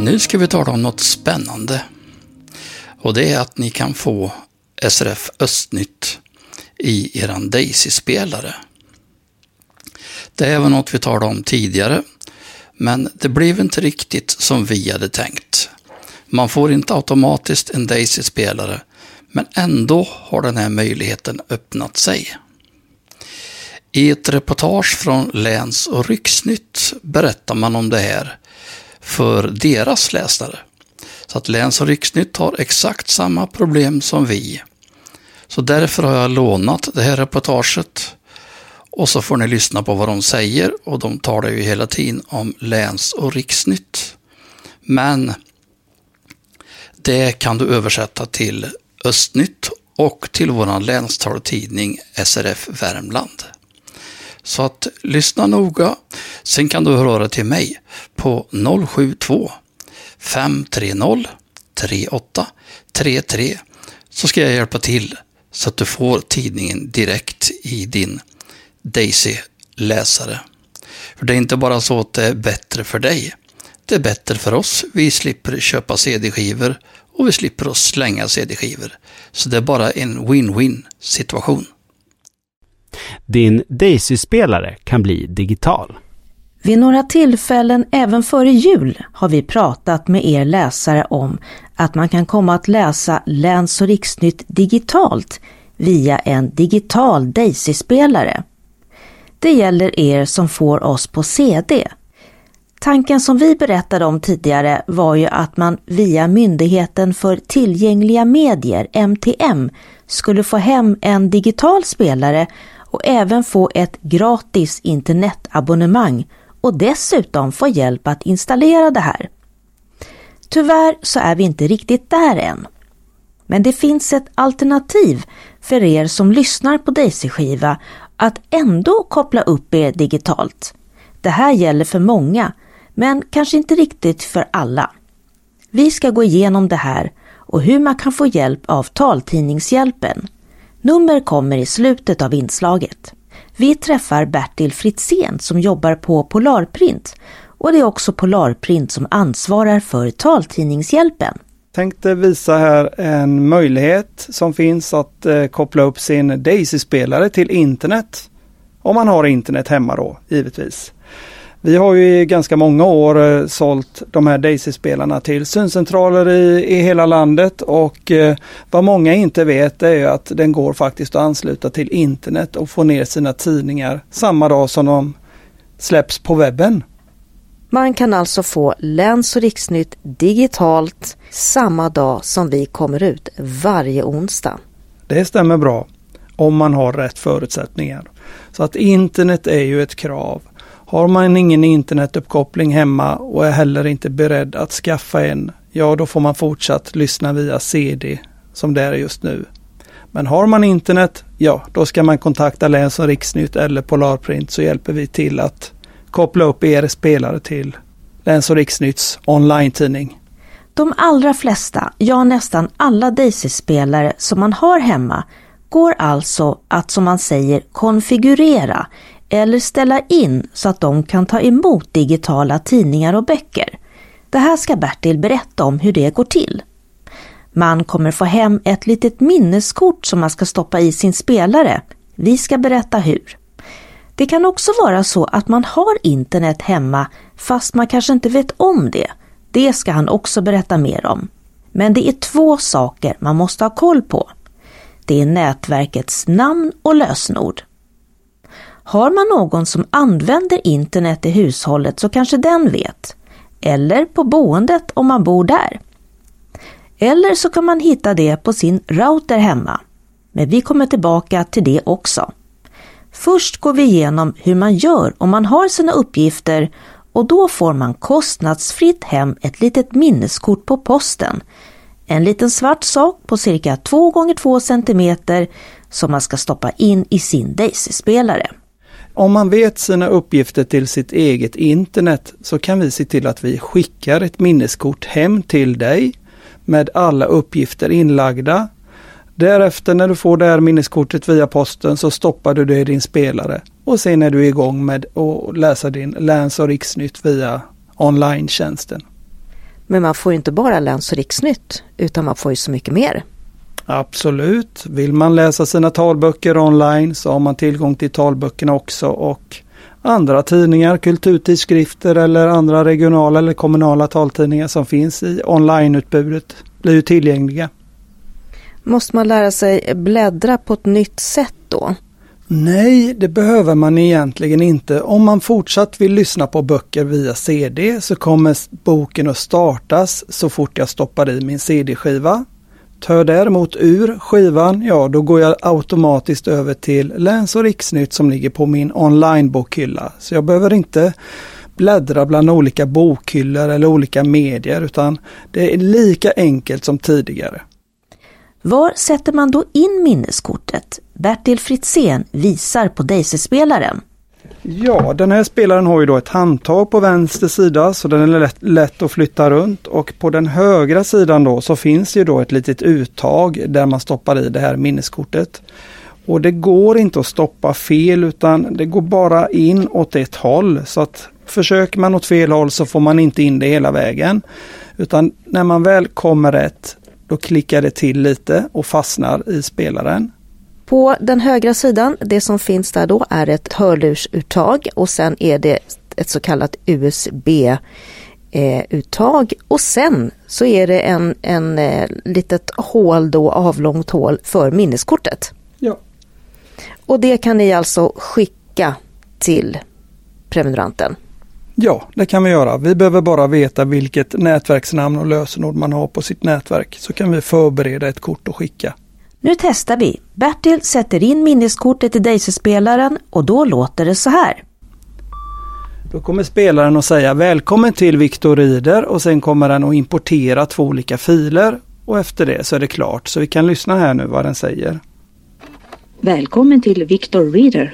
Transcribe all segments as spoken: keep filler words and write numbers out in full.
Nu ska vi tala om något spännande. Och det är att ni kan få S R F Östnytt i eran Daisy-spelare. Det är även något vi talade om tidigare, men det blev inte riktigt som vi hade tänkt. Man får inte automatiskt en Daisy-spelare, men ändå har den här möjligheten öppnat sig. I ett reportage från Läns- och Riksnytt berättar man om det här för deras läsare. Så att Läns- och Riksnytt har exakt samma problem som vi. Så därför har jag lånat det här reportaget. Och så får ni lyssna på vad de säger. Och de talar ju hela tiden om Läns- och Riksnytt. Men det kan du översätta till Östnytt och till våran länstaltidning S R F Värmland. Så att lyssna noga. Sen kan du höra till mig på noll sju två fem tre noll tre åtta tre tre, så ska jag hjälpa till så att du får tidningen direkt i din Daisy-läsare. För det är inte bara så att det är bättre för dig. Det är bättre för oss. Vi slipper köpa C D-skivor och vi slipper att slänga C D-skivor. Så det är bara en win-win situation. Din Daisy-spelare kan bli digital. Vid några tillfällen även före jul har vi pratat med er läsare om att man kan komma att läsa Läns- och Riksnytt digitalt via en digital Daisy-spelare. Det gäller er som får oss på C D. Tanken som vi berättade om tidigare var ju att man via Myndigheten för tillgängliga medier, M T M, skulle få hem en digital spelare och även få ett gratis internetabonnemang och dessutom få hjälp att installera det här. Tyvärr så är vi inte riktigt där än. Men det finns ett alternativ för er som lyssnar på Daisy-skiva att ändå koppla upp er digitalt. Det här gäller för många, men kanske inte riktigt för alla. Vi ska gå igenom det här och hur man kan få hjälp av Taltidningshjälpen. Nummer kommer i slutet av inslaget. Vi träffar Bertil Fritzén som jobbar på Polarprint och det är också Polarprint som ansvarar för Taltidningshjälpen. Jag tänkte visa här en möjlighet som finns att eh, koppla upp sin Daisy-spelare till internet. Om man har internet hemma då, givetvis. Vi har ju i ganska många år eh, sålt de här Daisy-spelarna till syncentraler i, i hela landet och eh, vad många inte vet är att den går faktiskt att ansluta till internet och få ner sina tidningar samma dag som de släpps på webben. Man kan alltså få Läns- och Riksnytt digitalt samma dag som vi kommer ut varje onsdag. Det stämmer bra om man har rätt förutsättningar. Så att internet är ju ett krav. Har man ingen internetuppkoppling hemma och är heller inte beredd att skaffa en, ja då får man fortsatt lyssna via C D som det är just nu. Men har man internet, ja då ska man kontakta Läns- och Riksnytt eller Polarprint så hjälper vi till att koppla upp er spelare till Läns- och Riksnytts online-tidning. De allra flesta, ja nästan alla Daisy-spelare som man har hemma går alltså att, som man säger, konfigurera eller ställa in så att de kan ta emot digitala tidningar och böcker. Det här ska Bertil berätta om hur det går till. Man kommer få hem ett litet minneskort som man ska stoppa i sin spelare. Vi ska berätta hur. Det kan också vara så att man har internet hemma fast man kanske inte vet om det. Det ska han också berätta mer om. Men det är två saker man måste ha koll på. Det är nätverkets namn och lösenord. Har man någon som använder internet i hushållet så kanske den vet. Eller på boendet om man bor där. Eller så kan man hitta det på sin router hemma. Men vi kommer tillbaka till det också. Först går vi igenom hur man gör om man har sina uppgifter och då får man kostnadsfritt hem ett litet minneskort på posten. En liten svart sak på cirka två gånger två centimeter som man ska stoppa in i sin Daisy-spelare. Om man vet sina uppgifter till sitt eget internet så kan vi se till att vi skickar ett minneskort hem till dig med alla uppgifter inlagda. Därefter när du får det här minneskortet via posten så stoppar du det i din spelare och sen är du igång med att läsa din Läns- och Riksnytt via online-tjänsten. Men man får ju inte bara Läns- och riksnytt, utan man får ju så mycket mer. Absolut. Vill man läsa sina talböcker online så har man tillgång till talböckerna också, och andra tidningar, kulturtidskrifter eller andra regionala eller kommunala taltidningar som finns i onlineutbudet blir ju tillgängliga. Måste man lära sig bläddra på ett nytt sätt då? Nej, det behöver man egentligen inte. Om man fortsatt vill lyssna på böcker via C D så kommer boken att startas så fort jag stoppar i min C D-skiva. Tar däremot ur skivan, ja då går jag automatiskt över till Läns- och riksnytt som ligger på min online-bokhylla. Så jag behöver inte bläddra bland olika bokhyllor eller olika medier, utan det är lika enkelt som tidigare. Var sätter man då in minneskortet? Bertil Fritzén visar på Daisy-spelaren. Ja, den här spelaren har ju då ett handtag på vänster sida så den är lätt, lätt att flytta runt, och på den högra sidan då så finns ju då ett litet uttag där man stoppar i det här minneskortet. Och det går inte att stoppa fel, utan det går bara in åt ett håll, så att försöker man åt fel håll så får man inte in det hela vägen, utan när man väl kommer rätt då klickar det till lite och fastnar i spelaren. På den högra sidan, det som finns där då är ett hörlursuttag, och sen är det ett så kallat U S B-uttag, och sen så är det en, en eh, litet hål då, avlångt hål för minneskortet. Ja. Och det kan ni alltså skicka till prenumeranten. Ja, det kan vi göra. Vi behöver bara veta vilket nätverksnamn och lösenord man har på sitt nätverk, så kan vi förbereda ett kort och skicka. Nu testar vi. Bertil sätter in minneskortet i Daisy-spelaren och då låter det så här. Då kommer spelaren att säga välkommen till Victor Reader, och sen kommer den att importera två olika filer, och efter det så är det klart. Så vi kan lyssna här nu vad den säger. Välkommen till Victor Reader.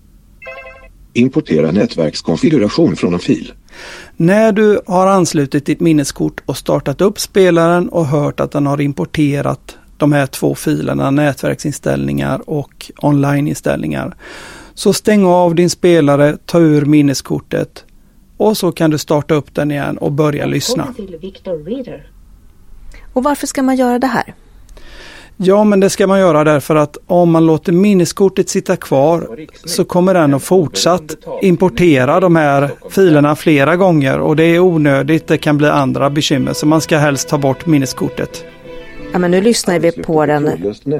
Importera nätverkskonfiguration från en fil. När du har anslutit ditt minneskort och startat upp spelaren och hört att den har importerat de här två filerna, nätverksinställningar och onlineinställningar, så stäng av din spelare, ta ur minneskortet, och så kan du starta upp den igen och börja lyssna. Till Victor Reader. Och varför ska man göra det här? Ja, men det ska man göra därför att om man låter minneskortet sitta kvar så kommer den att fortsatt importera de här filerna flera gånger, och det är onödigt, det kan bli andra bekymmer, så man ska helst ta bort minneskortet. Ja, men nu lyssnar vi på den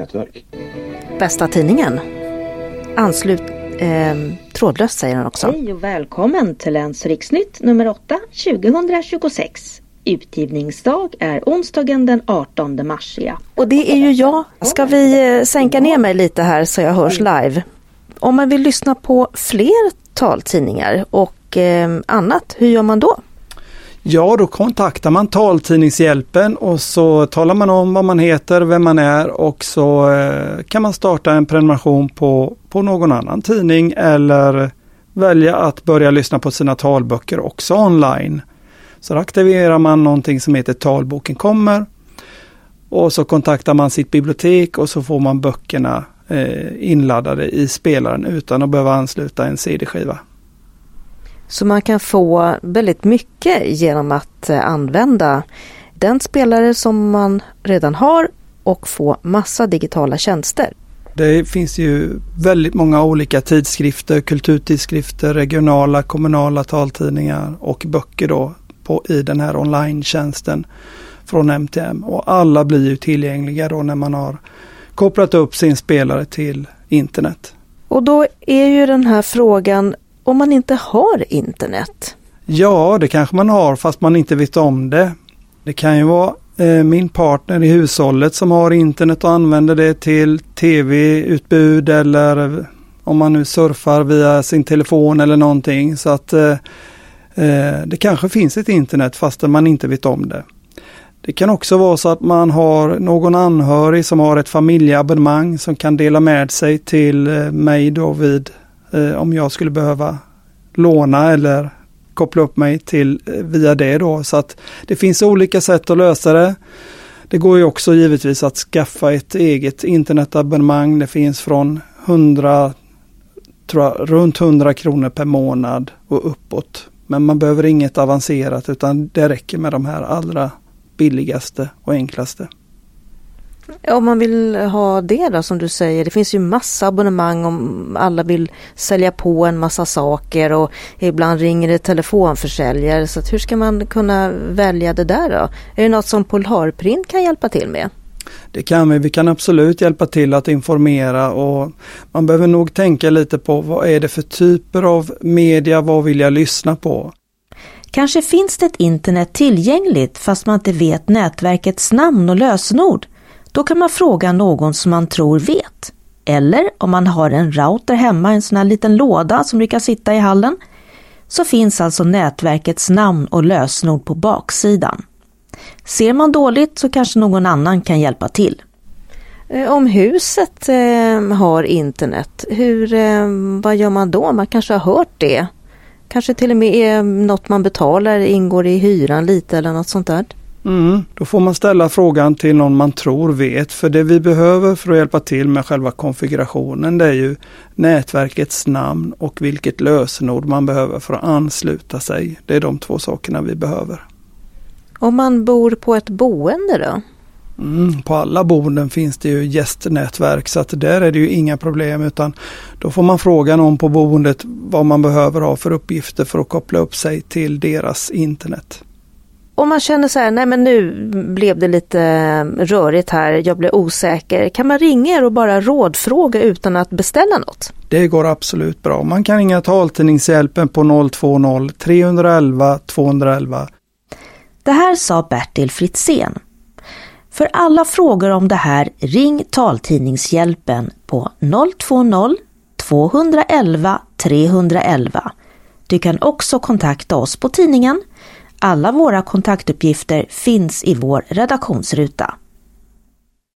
bästa tidningen. Anslut eh, trådlöst, säger den också. Hej och välkommen till Läns- och riksnytt nummer åtta tjugohundratjugosex. Utgivningsdag är onsdagen den artonde mars. Ja. Och det är ju jag. Ska vi eh, sänka ner mig lite här så jag hörs live? Om man vill lyssna på fler taltidningar och eh, annat, hur gör man då? Ja, då kontaktar man Taltidningshjälpen och så talar man om vad man heter, vem man är, och så eh, kan man starta en prenumeration på, på någon annan tidning eller välja att börja lyssna på sina talböcker också online. Så då aktiverar man någonting som heter Talboken kommer, och så kontaktar man sitt bibliotek och så får man böckerna eh, inladdade i spelaren utan att behöva ansluta en C D-skiva. Så man kan få väldigt mycket genom att använda den spelare som man redan har och få massa digitala tjänster. Det finns ju väldigt många olika tidskrifter, kulturtidskrifter, regionala, kommunala taltidningar och böcker då på, i den här online-tjänsten från M T M. Och alla blir ju tillgängliga då när man har kopplat upp sin spelare till internet. Och då är ju den här frågan, om man inte har internet? Ja, det kanske man har fast man inte vet om det. Det kan ju vara eh, min partner i hushållet som har internet och använder det till tv-utbud eller om man nu surfar via sin telefon eller någonting. Så att eh, det kanske finns ett internet fast man inte vet om det. Det kan också vara så att man har någon anhörig som har ett familjeabonnemang som kan dela med sig till mig då vid eh, om jag skulle behöva låna eller koppla upp mig till eh, via det då. Så att det finns olika sätt att lösa det. Det går ju också givetvis att skaffa ett eget internetabonnemang. Det finns från hundra, tror jag, runt hundra kronor per månad och uppåt. Men man behöver inget avancerat utan det räcker med de här allra billigaste och enklaste. Om man vill ha det då, som du säger, det finns ju massa abonnemang om alla vill sälja på en massa saker och ibland ringer det telefonförsäljare, så att hur ska man kunna välja det där då? Är det något som Polarprint kan hjälpa till med? Det kan vi, vi kan absolut hjälpa till att informera, och man behöver nog tänka lite på vad är det för typer av media, vad vill jag lyssna på? Kanske finns det ett internet tillgängligt fast man inte vet nätverkets namn och lösenord. Då kan man fråga någon som man tror vet. Eller om man har en router hemma, en sån här liten låda som brukar sitta i hallen, så finns alltså nätverkets namn och lösenord på baksidan. Ser man dåligt så kanske någon annan kan hjälpa till. Om huset eh, har internet, hur, eh, vad gör man då? Man kanske har hört det. Kanske till och med är något man betalar, ingår i hyran lite eller något sånt där. Mm, då får man ställa frågan till någon man tror vet, för det vi behöver för att hjälpa till med själva konfigurationen, det är ju nätverkets namn och vilket lösenord man behöver för att ansluta sig. Det är de två sakerna vi behöver. Om man bor på ett boende då? Mm, på alla boenden finns det ju gästnätverk, så att där är det ju inga problem, utan då får man fråga någon på boendet vad man behöver ha för uppgifter för att koppla upp sig till deras internet. Om man känner så här, nej men nu blev det lite rörigt här, jag blev osäker. Kan man ringa er och bara rådfråga utan att beställa något? Det går absolut bra. Man kan ringa taltidningshjälpen på noll två noll, tre ett ett, två ett ett. Det här sa Bertil Fritzén. För alla frågor om det här, ring taltidningshjälpen på noll två noll, två ett ett, tre ett ett. Du kan också kontakta oss på tidningen. Alla våra kontaktuppgifter finns i vår redaktionsruta.